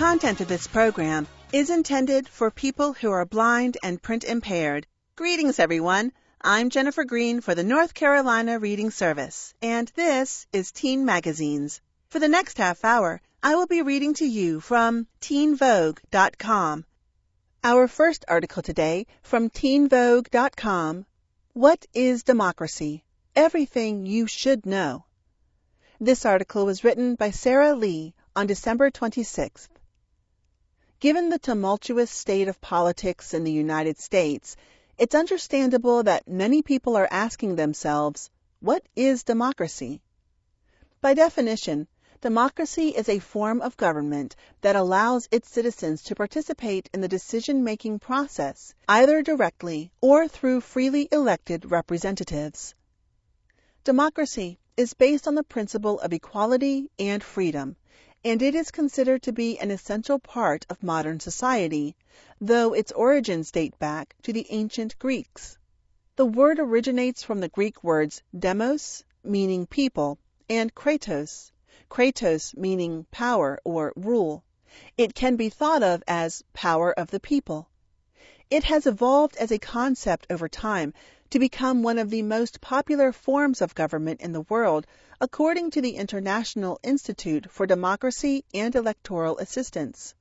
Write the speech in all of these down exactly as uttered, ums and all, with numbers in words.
content of this program is intended for people who are blind and print impaired. Greetings, everyone. I'm Jennifer Green for the North Carolina Reading Service, and this is Teen Magazines. For the next half hour, I will be reading to you from teen vogue dot com. Our first article today from teen vogue dot com, What is Democracy? Everything You Should Know. This article was written by Sarah Lee on December twenty-sixth. Given the tumultuous state of politics in the United States, it's understandable that many people are asking themselves, what is democracy? By definition, democracy is a form of government that allows its citizens to participate in the decision-making process, either directly or through freely elected representatives. Democracy is based on the principle of equality and freedom, and it is considered to be an essential part of modern society, though its origins date back to the ancient Greeks. The word originates from the Greek words demos, meaning people, and kratos, kratos meaning power or rule. It can be thought of as power of the people. It has evolved as a concept over time to become one of the most popular forms of government in the world, according to the International Institute for Democracy and Electoral Assistance.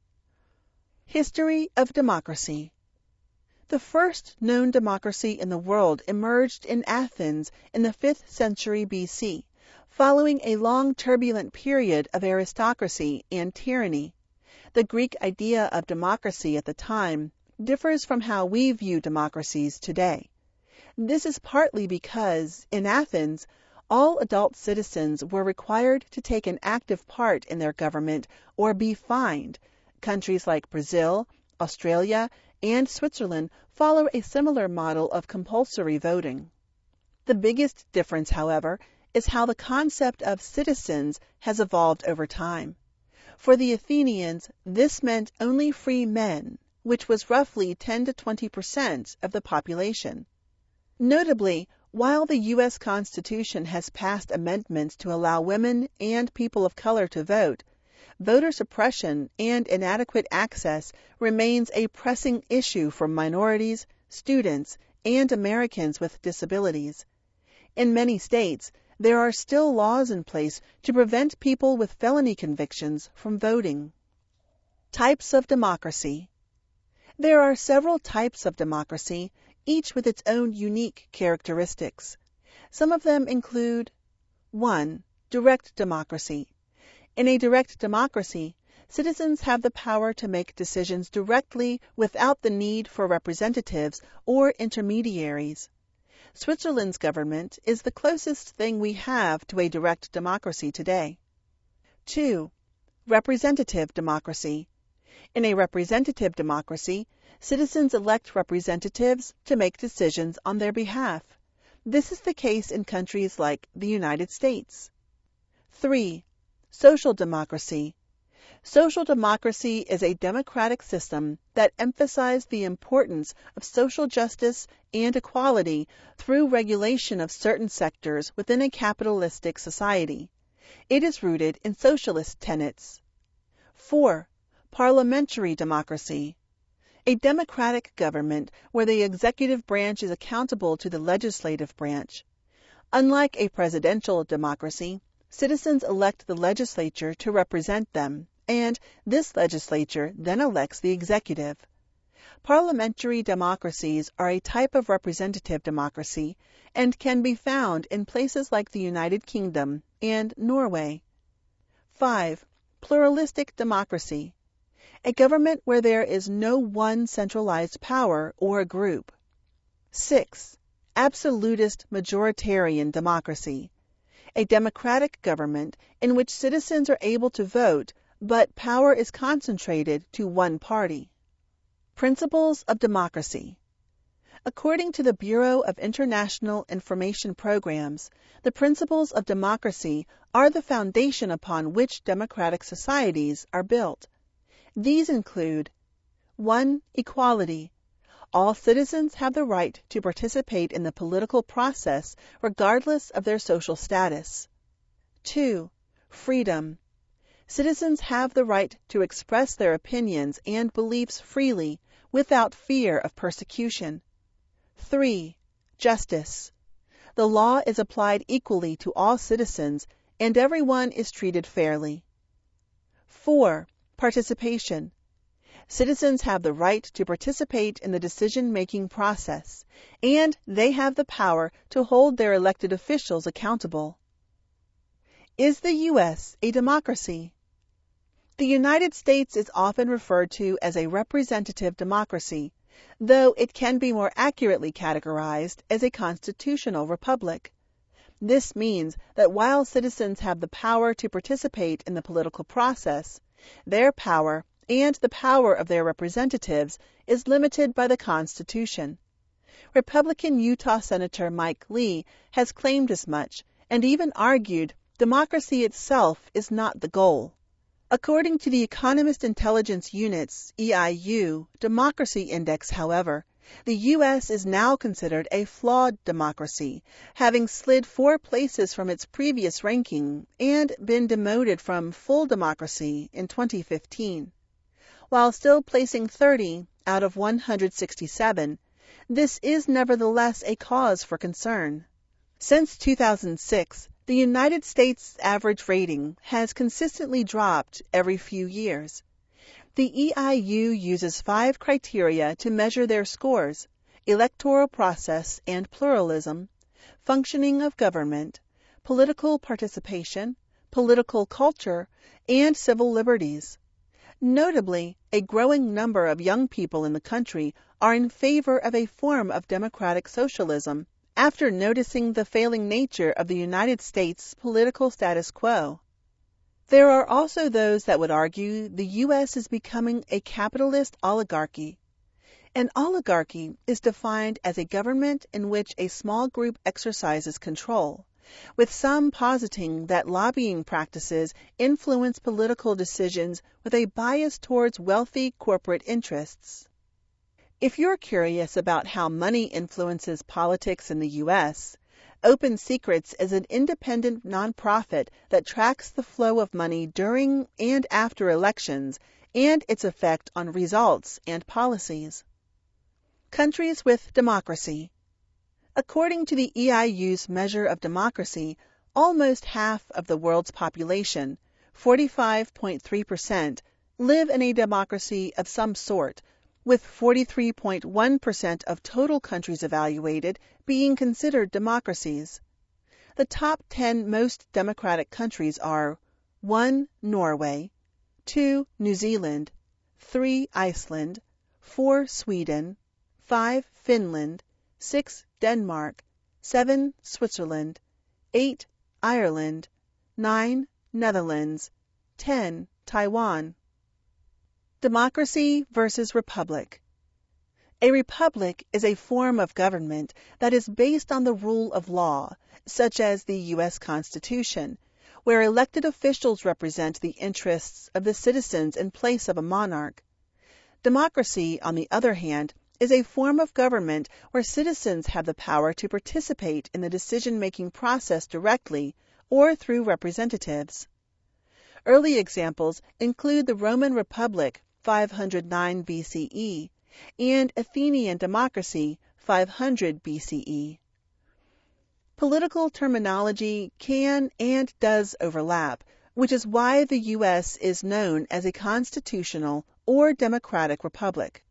History of democracy. The first known democracy in the world emerged in Athens in the fifth century B C, following a long turbulent period of aristocracy and tyranny. The Greek idea of democracy at the time differs from how we view democracies today. This is partly because, in Athens, all adult citizens were required to take an active part in their government or be fined. Countries like Brazil, Australia, and Switzerland follow a similar model of compulsory voting. The biggest difference, however, is how the concept of citizens has evolved over time. For the Athenians, this meant only free men, which was roughly ten to twenty percent of the population. Notably, while the U S Constitution has passed amendments to allow women and people of color to vote, voter suppression and inadequate access remains a pressing issue for minorities, students, and Americans with disabilities. In many states, there are still laws in place to prevent people with felony convictions from voting. Types of democracy. There are several types of democracy, each with its own unique characteristics. Some of them include one. Direct democracy. In a direct democracy, citizens have the power to make decisions directly without the need for representatives or intermediaries. Switzerland's government is the closest thing we have to a direct democracy today. two. Representative democracy. In a representative democracy, citizens elect representatives to make decisions on their behalf. This is the case in countries like the United States. three. Social democracy. Social democracy is a democratic system that emphasizes the importance of social justice and equality through regulation of certain sectors within a capitalistic society. It is rooted in socialist tenets. four. Parliamentary democracy. A democratic government where the executive branch is accountable to the legislative branch. Unlike a presidential democracy, citizens elect the legislature to represent them, and this legislature then elects the executive. Parliamentary democracies are a type of representative democracy and can be found in places like the United Kingdom and Norway. five. Pluralistic democracy. A government where there is no one centralized power or group. six. Absolutist majoritarian democracy. A democratic government in which citizens are able to vote, but power is concentrated to one party. Principles of democracy. According to the Bureau of International Information Programs, the principles of democracy are the foundation upon which democratic societies are built. These include one. Equality. All citizens have the right to participate in the political process regardless of their social status. two. Freedom. Citizens have the right to express their opinions and beliefs freely without fear of persecution. three. Justice. The law is applied equally to all citizens, and everyone is treated fairly. four. Participation. Citizens have the right to participate in the decision-making process, and they have the power to hold their elected officials accountable. Is the U S a democracy? The United States is often referred to as a representative democracy, though it can be more accurately categorized as a constitutional republic. This means that while citizens have the power to participate in the political process, their power and the power of their representatives is limited by the Constitution. Republican Utah Senator Mike Lee has claimed as much and even argued democracy itself is not the goal. According to the Economist Intelligence Unit's E I U Democracy Index, however, the U S is now considered a flawed democracy, having slid four places from its previous ranking and been demoted from full democracy in twenty fifteen. While still placing thirty out of one hundred sixty-seven, this is nevertheless a cause for concern. Since two thousand six, the United States' average rating has consistently dropped every few years. The E I U uses five criteria to measure their scores: electoral process and pluralism, functioning of government, political participation, political culture, and civil liberties. Notably, a growing number of young people in the country are in favor of a form of democratic socialism after noticing the failing nature of the United States political status quo. There are also those that would argue the U S is becoming a capitalist oligarchy. An oligarchy is defined as a government in which a small group exercises control, with some positing that lobbying practices influence political decisions with a bias towards wealthy corporate interests. If you're curious about how money influences politics in the U S, Open Secrets is an independent nonprofit that tracks the flow of money during and after elections and its effect on results and policies. Countries with democracy. According to the E I U's measure of democracy, almost half of the world's population, forty-five point three percent, live in a democracy of some sort, with forty-three point one percent of total countries evaluated being considered democracies. The top ten most democratic countries are one. Norway, two. New Zealand, three. Iceland, four. Sweden, five. Finland, six. Denmark, seven. Switzerland, eight. Ireland, nine. Netherlands, ten. Taiwan. Democracy versus republic. A republic is a form of government that is based on the rule of law, such as the U S Constitution, where elected officials represent the interests of the citizens in place of a monarch. Democracy, on the other hand, is a form of government where citizens have the power to participate in the decision-making process directly or through representatives. Early examples include the Roman Republic, five hundred nine B C E, and Athenian democracy, five hundred B C E. Political terminology can and does overlap, which is why the U S is known as a constitutional or democratic republic.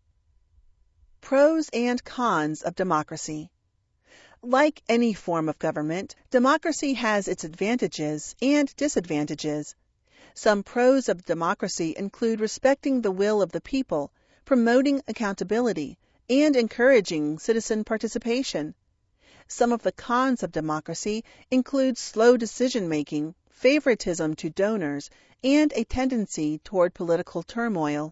Pros and cons of democracy. Like any form of government, democracy has its advantages and disadvantages. Some pros of democracy include respecting the will of the people, promoting accountability, and encouraging citizen participation. Some of the cons of democracy include slow decision-making, favoritism to donors, and a tendency toward political turmoil.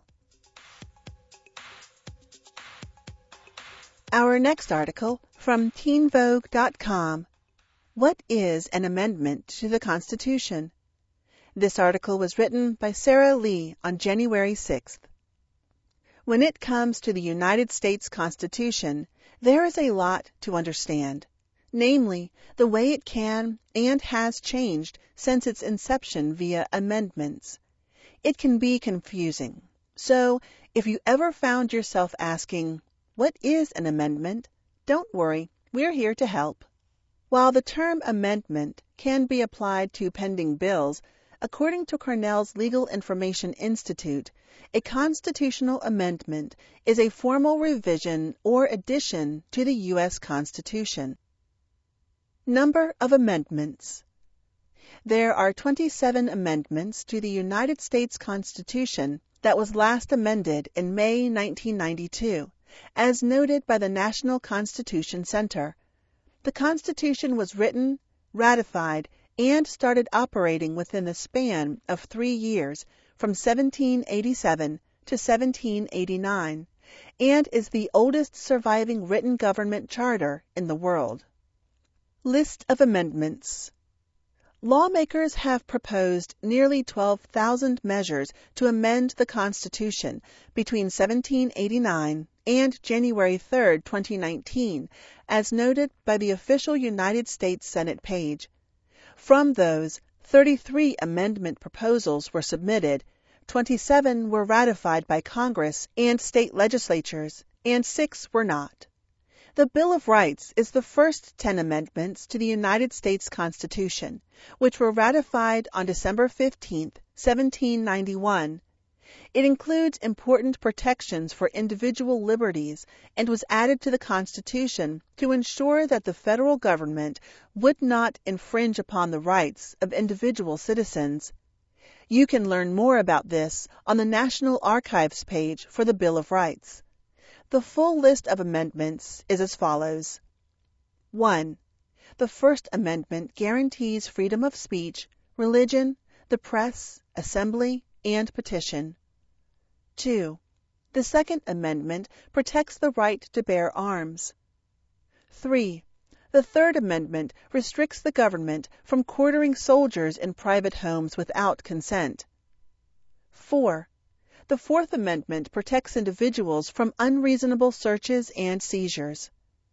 Our next article from teen vogue dot com. What is an amendment to the Constitution? This article was written by Sarah Lee on January sixth. When it comes to the United States Constitution, there is a lot to understand, namely, the way it can and has changed since its inception via amendments. It can be confusing. So, if you ever found yourself asking, "What is an amendment?" don't worry, we're here to help. While the term amendment can be applied to pending bills, according to Cornell's Legal Information Institute, a constitutional amendment is a formal revision or addition to the U S Constitution. Number of amendments. There are twenty-seven amendments to the United States Constitution that was last amended in May nineteen ninety-two, as noted by the National Constitution Center. The Constitution was written, ratified, and started operating within the span of three years, from seventeen eighty-seven to seventeen eighty-nine, and is the oldest surviving written government charter in the world. List of amendments. Lawmakers have proposed nearly twelve thousand measures to amend the Constitution between seventeen eighty-nine and January third, twenty nineteen, as noted by the official United States Senate page. From those, thirty-three amendment proposals were submitted, twenty-seven were ratified by Congress and state legislatures, and six were not. The Bill of Rights is the first ten amendments to the United States Constitution, which were ratified on December fifteenth, seventeen ninety-one. It includes important protections for individual liberties and was added to the Constitution to ensure that the federal government would not infringe upon the rights of individual citizens. You can learn more about this on the National Archives page for the Bill of Rights. The full list of amendments is as follows. one. The First Amendment guarantees freedom of speech, religion, the press, assembly, and petition. two. The Second Amendment protects the right to bear arms. three. The Third Amendment restricts the government from quartering soldiers in private homes without consent. four. The Fourth Amendment protects individuals from unreasonable searches and seizures.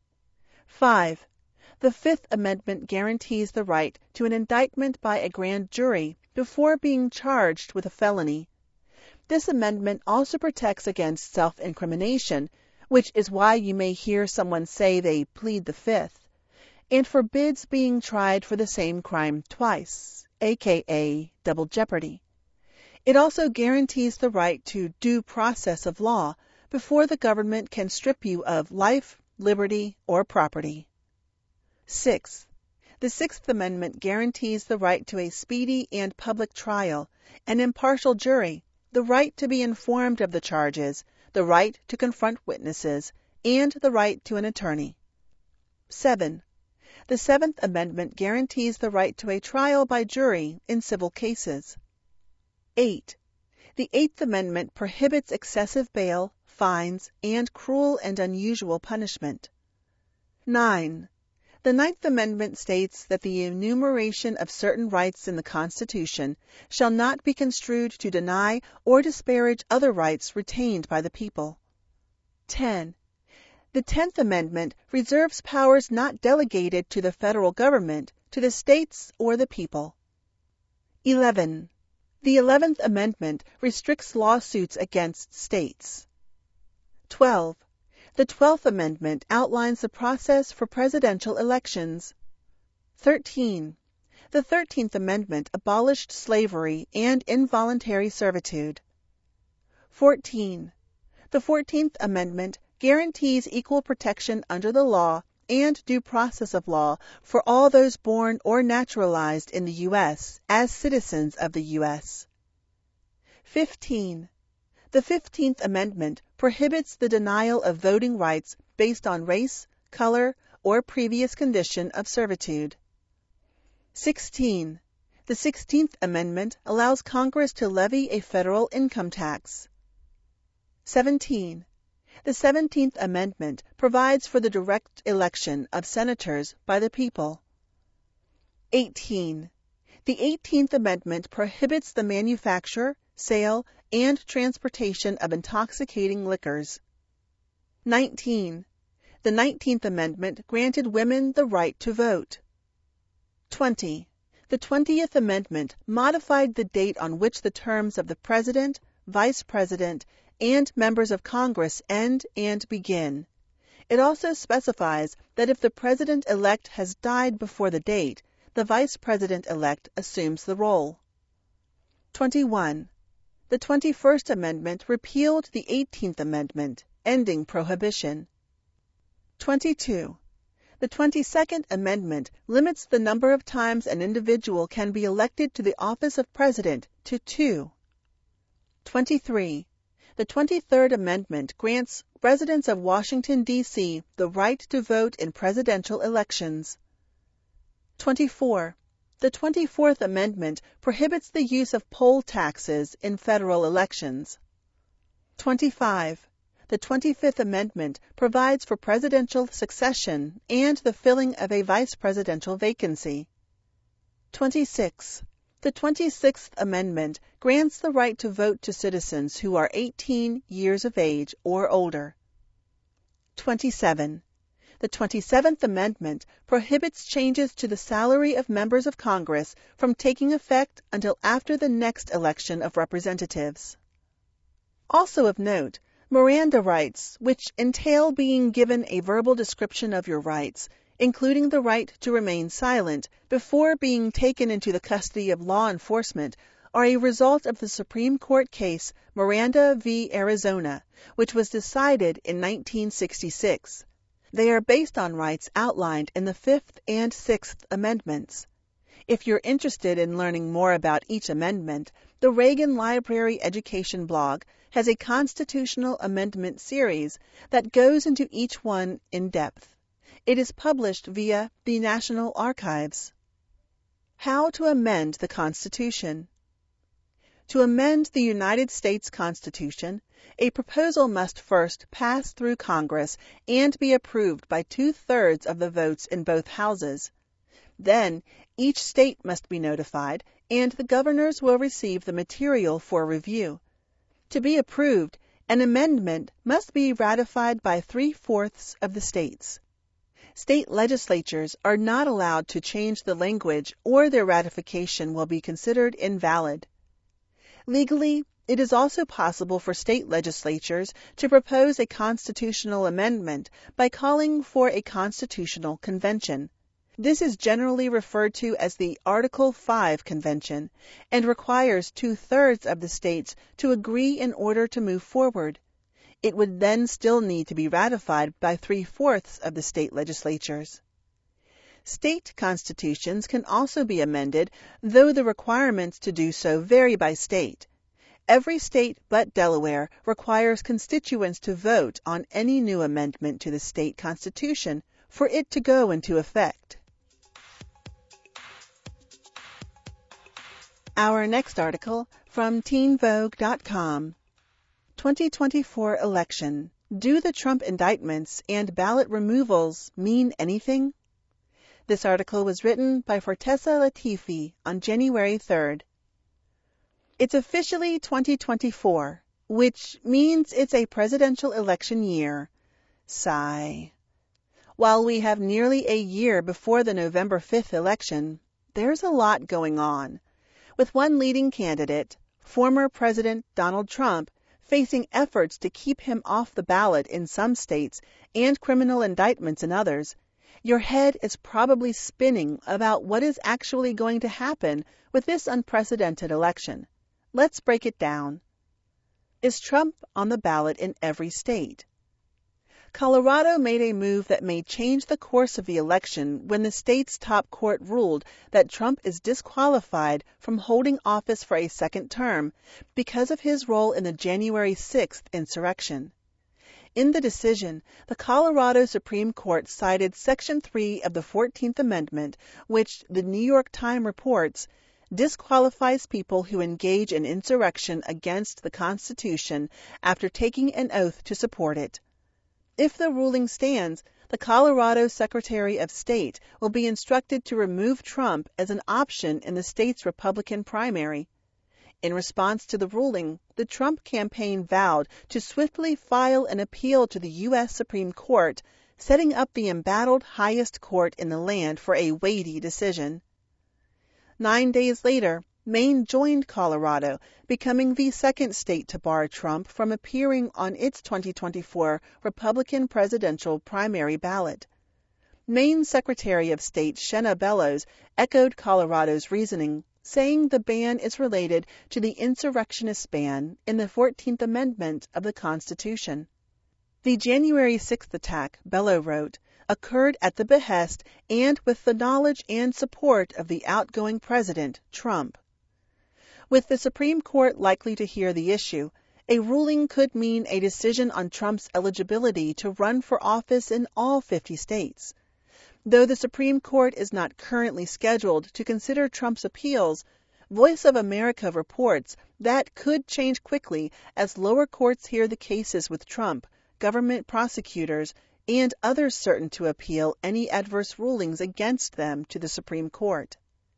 five. The Fifth Amendment guarantees the right to an indictment by a grand jury before being charged with a felony. This amendment also protects against self-incrimination, which is why you may hear someone say they plead the Fifth, and forbids being tried for the same crime twice, aka double jeopardy. It also guarantees the right to due process of law before the government can strip you of life, liberty, or property. six. The Sixth Amendment guarantees the right to a speedy and public trial, an impartial jury, the right to be informed of the charges, the right to confront witnesses, and the right to an attorney. seven. The Seventh Amendment guarantees the right to a trial by jury in civil cases. eight. The Eighth Amendment prohibits excessive bail, fines, and cruel and unusual punishment. nine. The Ninth Amendment states that the enumeration of certain rights in the Constitution shall not be construed to deny or disparage other rights retained by the people. ten. The Tenth Amendment reserves powers not delegated to the federal government to the states or the people. eleven. The Eleventh Amendment restricts lawsuits against states. twelve. The Twelfth Amendment outlines the process for presidential elections. thirteen. The Thirteenth Amendment abolished slavery and involuntary servitude. fourteen. The Fourteenth Amendment guarantees equal protection under the law and due process of law for all those born or naturalized in the U S as citizens of the U S. fifteen. The Fifteenth Amendment prohibits the denial of voting rights based on race, color, or previous condition of servitude. sixteen. The Sixteenth Amendment allows Congress to levy a federal income tax. seventeen. The Seventeenth Amendment provides for the direct election of senators by the people. eighteen. The Eighteenth Amendment prohibits the manufacture, sale, and transportation of intoxicating liquors. nineteen. The Nineteenth Amendment granted women the right to vote. twenty. The twentieth Amendment modified the date on which the terms of the President, Vice President, and members of Congress end and begin. It also specifies that if the President-elect has died before the date, the Vice President-elect assumes the role. twenty-one. The twenty-first Amendment repealed the eighteenth Amendment, ending prohibition. twenty-two. The twenty-second Amendment limits the number of times an individual can be elected to the office of President to two. twenty-three. The twenty-third Amendment grants residents of Washington, D C the right to vote in presidential elections. twenty-four. The twenty-fourth Amendment prohibits the use of poll taxes in federal elections. twenty-five. The twenty-fifth Amendment provides for presidential succession and the filling of a vice presidential vacancy. twenty-six. The twenty-sixth Amendment grants the right to vote to citizens who are eighteen years of age or older. twenty-seven. The twenty-seventh Amendment prohibits changes to the salary of members of Congress from taking effect until after the next election of representatives. Also of note, Miranda rights, which entail being given a verbal description of your rights, including the right to remain silent before being taken into the custody of law enforcement, are a result of the Supreme Court case Miranda v. Arizona, which was decided in nineteen sixty-six. They are based on rights outlined in the Fifth and Sixth Amendments. If you're interested in learning more about each amendment, the Reagan Library Education blog has a constitutional amendment series that goes into each one in depth. It is published via the National Archives. How to amend the Constitution. To amend the United States Constitution, a proposal must first pass through Congress and be approved by two-thirds of the votes in both houses. Then, each state must be notified, and the governors will receive the material for review. To be approved, an amendment must be ratified by three-fourths of the states. State legislatures are not allowed to change the language, or their ratification will be considered invalid. Legally, it is also possible for state legislatures to propose a constitutional amendment by calling for a constitutional convention. This is generally referred to as the Article five Convention and requires two-thirds of the states to agree in order to move forward. It would then still need to be ratified by three-fourths of the state legislatures. State constitutions can also be amended, though the requirements to do so vary by state. Every state but Delaware requires constituents to vote on any new amendment to the state constitution for it to go into effect. Our next article from teen vogue dot com. twenty twenty-four election. Do the Trump indictments and ballot removals mean anything? This article was written by Fortessa Latifi on January third. It's officially twenty twenty-four, which means it's a presidential election year. Sigh. While we have nearly a year before the November fifth election, there's a lot going on. With one leading candidate, former President Donald Trump, facing efforts to keep him off the ballot in some states and criminal indictments in others, your head is probably spinning about what is actually going to happen with this unprecedented election. Let's break it down. Is Trump on the ballot in every state? Colorado made a move that may change the course of the election when the state's top court ruled that Trump is disqualified from holding office for a second term because of his role in the January sixth insurrection. In the decision, the Colorado Supreme Court cited Section three of the fourteenth Amendment, which, the New York Times reports, disqualifies people who engage in insurrection against the Constitution after taking an oath to support it. If the ruling stands, the Colorado Secretary of State will be instructed to remove Trump as an option in the state's Republican primary. In response to the ruling, the Trump campaign vowed to swiftly file an appeal to the U S Supreme Court, setting up the embattled highest court in the land for a weighty decision. Nine days later, Maine joined Colorado, becoming the second state to bar Trump from appearing on its twenty twenty-four Republican presidential primary ballot. Maine Secretary of State Shenna Bellows echoed Colorado's reasoning, saying the ban is related to the insurrectionist ban in the fourteenth Amendment of the Constitution. The January sixth attack, Bellows wrote, occurred at the behest and with the knowledge and support of the outgoing president, Trump. With the Supreme Court likely to hear the issue, a ruling could mean a decision on Trump's eligibility to run for office in all fifty states. Though the Supreme Court is not currently scheduled to consider Trump's appeals, Voice of America reports that could change quickly as lower courts hear the cases with Trump, government prosecutors, and others certain to appeal any adverse rulings against them to the Supreme Court.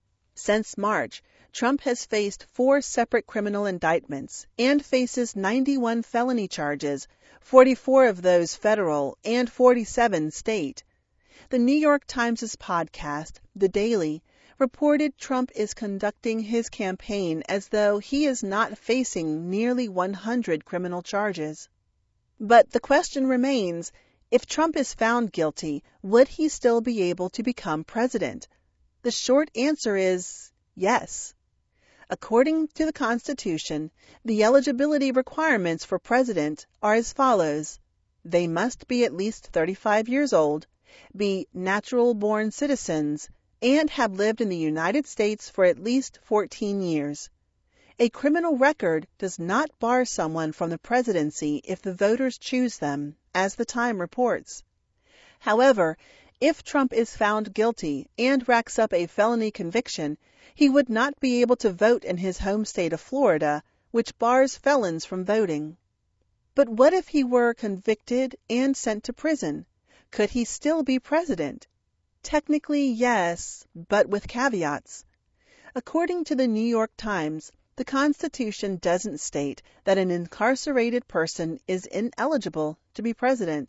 Since March, Trump has faced four separate criminal indictments and faces ninety-one felony charges, forty-four of those federal and forty-seven state. The New York Times' podcast, The Daily, reported Trump is conducting his campaign as though he is not facing nearly one hundred criminal charges. But the question remains, if Trump is found guilty, would he still be able to become president? The short answer is yes. According to the Constitution, the eligibility requirements for president are as follows. They must be at least thirty-five years old, be natural-born citizens, and have lived in the United States for at least fourteen years. A criminal record does not bar someone from the presidency if the voters choose them, as the Time reports. However, if Trump is found guilty and racks up a felony conviction, he would not be able to vote in his home state of Florida, which bars felons from voting. But what if he were convicted and sent to prison? Could he still be president? Technically, yes, but with caveats. According to the New York Times, the Constitution doesn't state that an incarcerated person is ineligible to be president.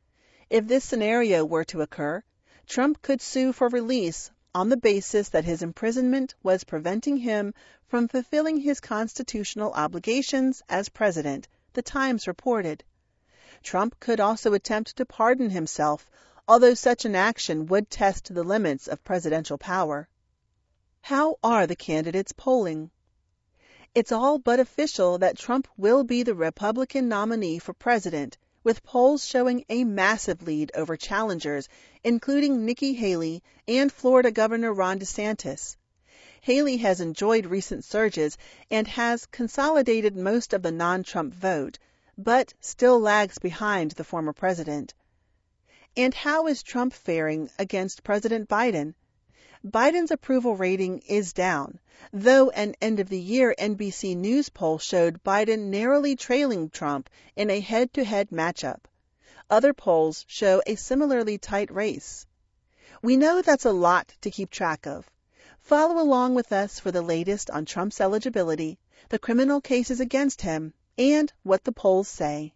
If this scenario were to occur, Trump could sue for release on the basis that his imprisonment was preventing him from fulfilling his constitutional obligations as president, the Times reported. Trump could also attempt to pardon himself, although such an action would test the limits of presidential power. How are the candidates polling? It's all but official that Trump will be the Republican nominee for president, with polls showing a massive lead over challengers, including Nikki Haley and Florida Governor Ron DeSantis. Haley has enjoyed recent surges and has consolidated most of the non-Trump vote, but still lags behind the former president. And how is Trump faring against President Biden? Biden's approval rating is down, though an end-of-the-year N B C News poll showed Biden narrowly trailing Trump in a head-to-head matchup. Other polls show a similarly tight race. We know that's a lot to keep track of. Follow along with us for the latest on Trump's eligibility, the criminal cases against him, and what the polls say.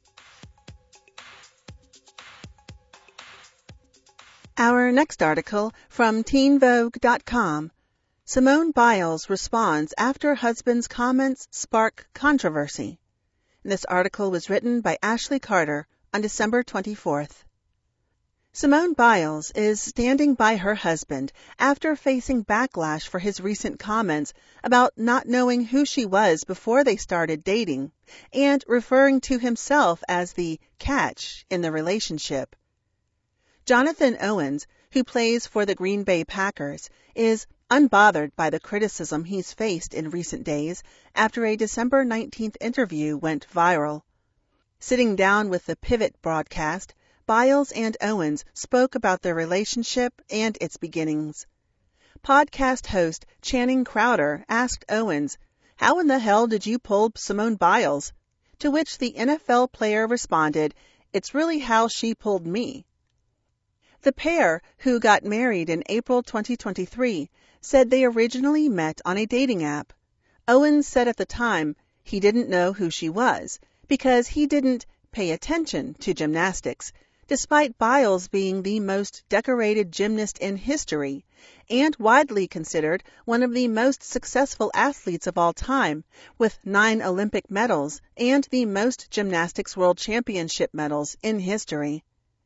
Our next article from teen vogue dot com. Simone Biles responds after husband's comments spark controversy. This article was written by Ashley Carter on December twenty-fourth. Simone Biles is standing by her husband after facing backlash for his recent comments about not knowing who she was before they started dating and referring to himself as the catch in the relationship. Jonathan Owens, who plays for the Green Bay Packers, is unbothered by the criticism he's faced in recent days after a December nineteenth interview went viral. Sitting down with the Pivot broadcast, Biles and Owens spoke about their relationship and its beginnings. Podcast host Channing Crowder asked Owens, "How in the hell did you pull Simone Biles?" To which the N F L player responded, "It's really how she pulled me." The pair, who got married in April twenty twenty-three, said they originally met on a dating app. Owens said at the time he didn't know who she was because he didn't pay attention to gymnastics, despite Biles being the most decorated gymnast in history and widely considered one of the most successful athletes of all time, with nine Olympic medals and the most gymnastics world championship medals in history.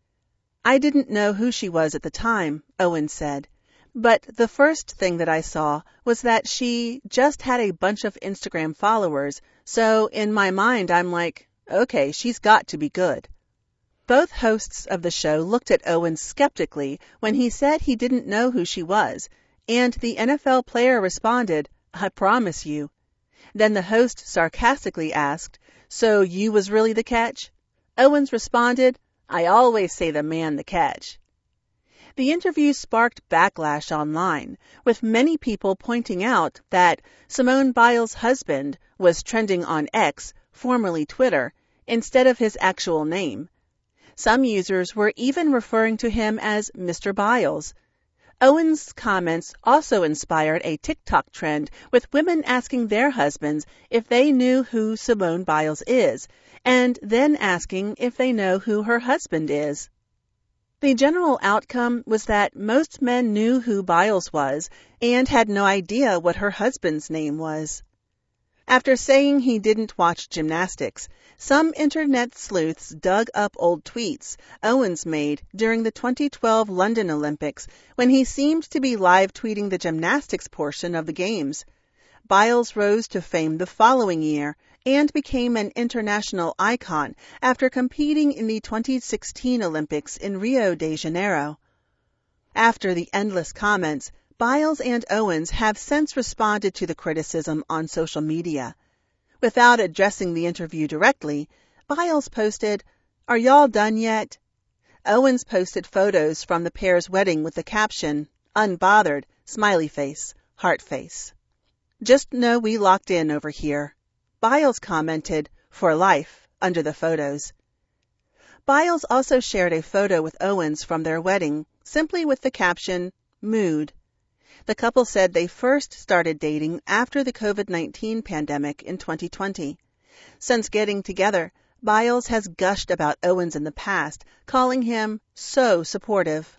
I didn't know who she was at the time, Owens said, but the first thing that I saw was that she just had a bunch of Instagram followers, so in my mind I'm like, okay, she's got to be good. Both hosts of the show looked at Owens skeptically when he said he didn't know who she was, and the N F L player responded, I promise you. Then the host sarcastically asked, so you was really the catch? Owens responded, I always say the man the catch. The interview sparked backlash online, with many people pointing out that Simone Biles' husband was trending on X, formerly Twitter, instead of his actual name. Some users were even referring to him as Mister Biles. Owens' comments also inspired a TikTok trend with women asking their husbands if they knew who Simone Biles is, and then asking if they know who her husband is. The general outcome was that most men knew who Biles was and had no idea what her husband's name was. After saying he didn't watch gymnastics, some internet sleuths dug up old tweets Owens made during the twenty twelve London Olympics when he seemed to be live tweeting the gymnastics portion of the games. Biles rose to fame the following year and became an international icon after competing in the twenty sixteen Olympics in Rio de Janeiro. After the endless comments, Biles and Owens have since responded to the criticism on social media. Without addressing the interview directly, Biles posted, Are y'all done yet? Owens posted photos from the pair's wedding with the caption, Unbothered, smiley face, heart face. Just know we locked in over here. Biles commented, For life, under the photos. Biles also shared a photo with Owens from their wedding, simply with the caption, Mood. The couple said they first started dating after the covid nineteen pandemic in twenty twenty. Since getting together, Biles has gushed about Owens in the past, calling him so supportive.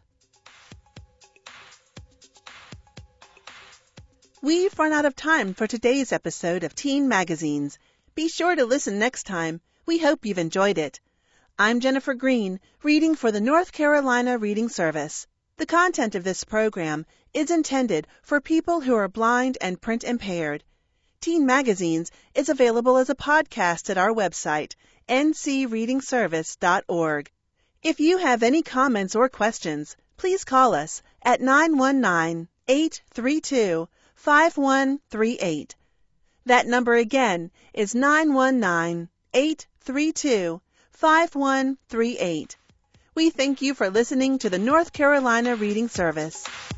We've run out of time for today's episode of Teen Magazines. Be sure to listen next time. We hope you've enjoyed it. I'm Jennifer Green, reading for the North Carolina Reading Service. The content of this program is intended for people who are blind and print impaired. Teen Magazines is available as a podcast at our website, n c reading service dot org. If you have any comments or questions, please call us at nine one nine, eight three two, five one three eight. That number again is nine one nine, eight three two, five one three eight. We thank you for listening to the North Carolina Reading Service.